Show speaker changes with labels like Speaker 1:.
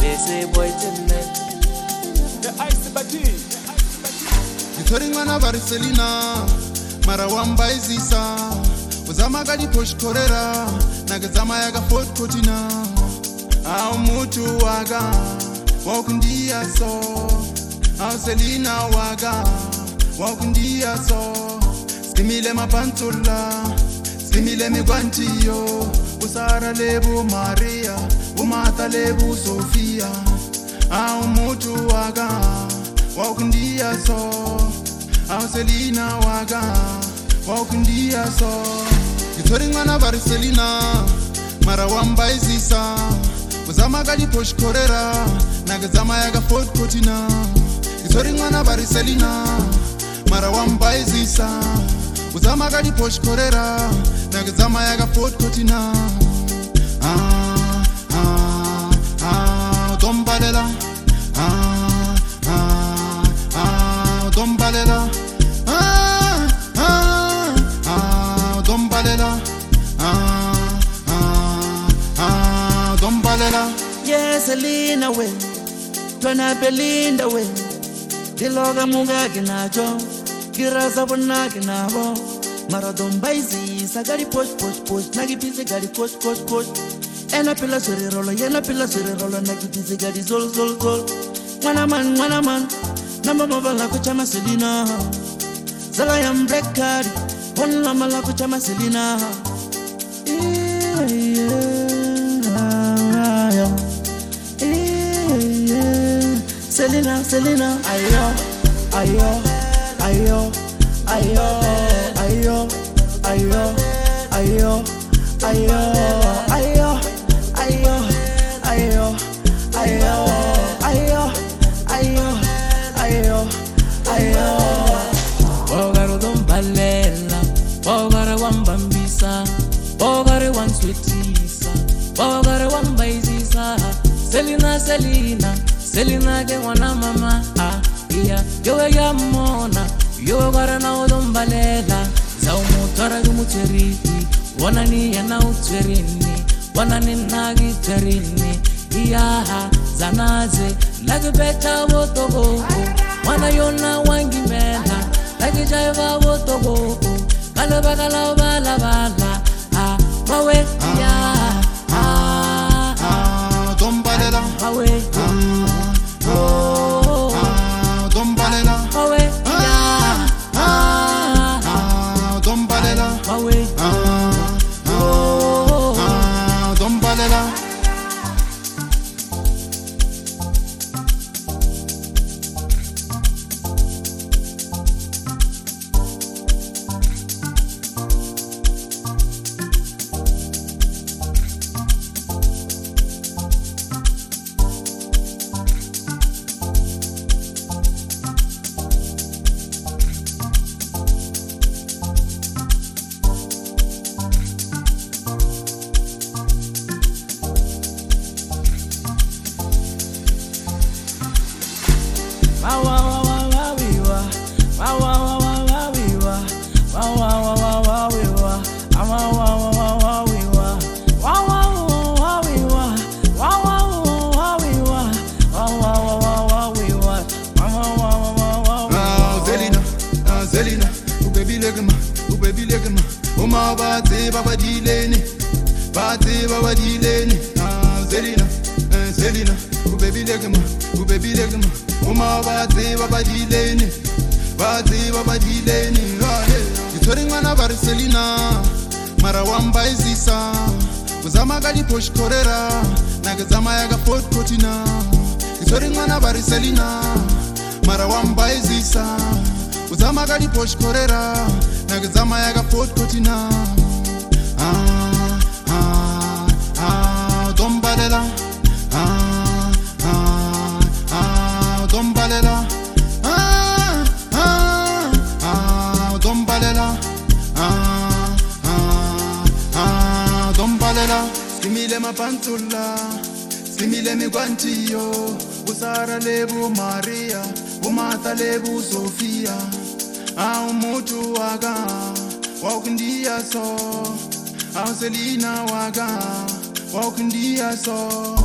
Speaker 1: ese boy tonight.
Speaker 2: The ice bati.
Speaker 3: Itori mwana Barcelona mara wamba izisa uzama gadi push korera nagazama yaga Fort Kotina au mutu waga wakundia so au Selina waga wakundia so skimile mapantula skimile migwantiyo usara lebu Maria umata lebu Sofia au mutu waga wakundia so au Selina waga wakundia so Itori mwana Barcelona mara wamba izisa uzama gadi push korera nagazama yaga Fort Kotina Itori mwana Barcelona mara wamba izisa uzama gadi push korera nagazama yaga Fort Kotina dombalela dombalela dombalela dombalela
Speaker 1: Yes, Selena we, Tona Belinda we, Diloga Muga Ginajo, Kiraza Bonaginabo, Maradon Baisi, Sagari push, Nagi Pizzi Gadi push, and a pillar siri roller, Nagi Pizzi Gadi Zol. Manaman, number Mobala Kuchama Selena, Zalayam Black Card, one Lamala Kuchama Selena. Selena, ayo, Bogaro don balela, Bogaro wan bambisa, Bogaro wan sweetisa, Bogaro wan baisisa, Selena ke wana mama iya yo ya mona yo gara na odombalela za umutora gumucheri wana ni yana ucherini wana ni nagi cherini iya zanaze lagi beta wotogo wana yona wangi mela lagi jaiva wotogo kala bala mawe iya
Speaker 3: dombalela
Speaker 1: mawe
Speaker 3: dombalela dombalela dombalela Selena, ubaby legma, Oma bate baba dilene, Selena, ubaby legma, Oma bate baba dilene, Itori mwana Barcelona, mara wamba izisa, uzama gadi push korera, nagazama yaga Fort Kotina, Itori mwana Barcelona, mara wamba izisa, uzama gadi push korera nagazama yaga Fort Kotina dombalela dombalela dombalela dombalela skimile mapantula skimile migwantiyo usara lebu Maria umata lebu Sofia au mutu waga wakundia so au Selina waga wakundia so